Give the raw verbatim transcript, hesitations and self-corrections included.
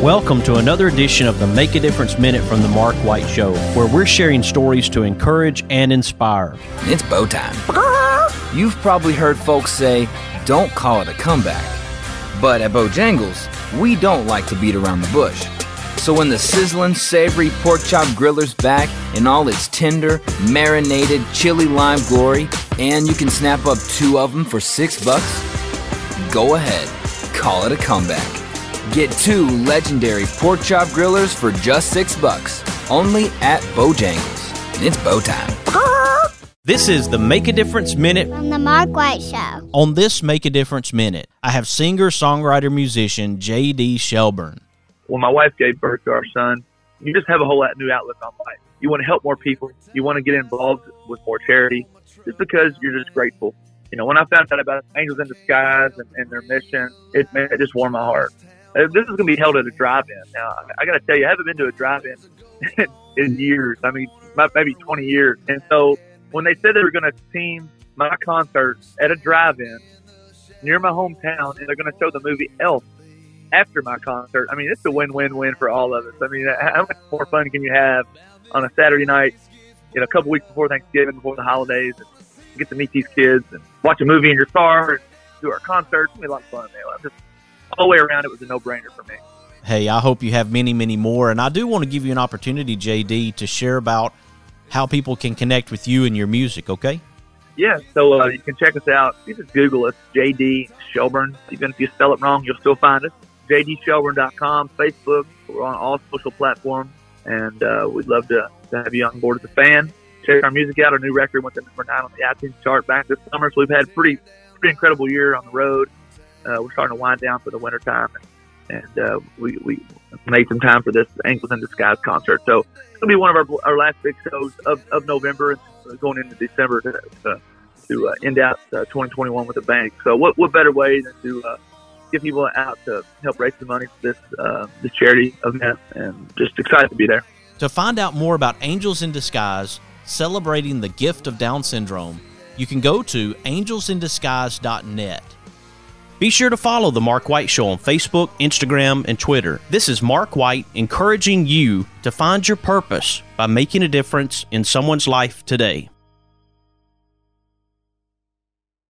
Welcome to another edition of the Make a Difference Minute from the Mark White Show, where we're sharing stories to encourage and inspire. It's bow time. You've probably heard folks say, don't call it a comeback. But at Bojangles, we don't like to beat around the bush. So when the sizzling, savory pork chop griller's back in all its tender, marinated, chili lime glory, and you can snap up two of them for six bucks, go ahead, call it a comeback. Get two legendary pork chop grillers for just six bucks, only at Bojangles. And it's bow time. This is the Make a Difference Minute from the Mark White Show. On this Make a Difference Minute, I have singer, songwriter, musician J D Shelburne. When my wife gave birth to our son, you just have a whole lot new outlook on life. You want to help more people. You want to get involved with more charity just because you're just grateful. You know, when I found out about Angels in Disguise and, and their mission, it, man, it just warmed my heart. Uh, this is going to be held at a drive-in. Now, I, I got to tell you, I haven't been to a drive-in in, in years. I mean, maybe twenty years. And so when they said they were going to team my concert at a drive-in near my hometown, and they're going to show the movie Elf after my concert, I mean, it's a win-win-win for all of us. I mean, how much more fun can you have on a Saturday night, you know, a couple weeks before Thanksgiving, before the holidays, and get to meet these kids and watch a movie in your car and do our concerts? It's going to be a lot of fun, man. Just all the way around, it was a no-brainer for me. Hey, I hope you have many, many more. And I do want to give you an opportunity, J D, to share about how people can connect with you and your music, okay? Yeah, so uh, you can check us out. You just Google us, J D Shelburne. Even if you spell it wrong, you'll still find us. J D Shelburne dot com, Facebook. We're on all social platforms. And uh, we'd love to, to have you on board as a fan. Check our music out. Our new record went to number nine on the iTunes chart back this summer. So we've had a pretty, pretty incredible year on the road. Uh, we're starting to wind down for the wintertime, and, and uh, we, we made some time for this Angels in Disguise concert. So it's going to be one of our our last big shows of, of November and going into December to, to, to uh, end out uh, twenty twenty-one with a bang. So what what better way than to uh, get people out to help raise some money for this, uh, this charity event, and just excited to be there. To find out more about Angels in Disguise, celebrating the gift of Down syndrome, you can go to angels in disguise dot net. Be sure to follow The Mark White Show on Facebook, Instagram, and Twitter. This is Mark White encouraging you to find your purpose by making a difference in someone's life today.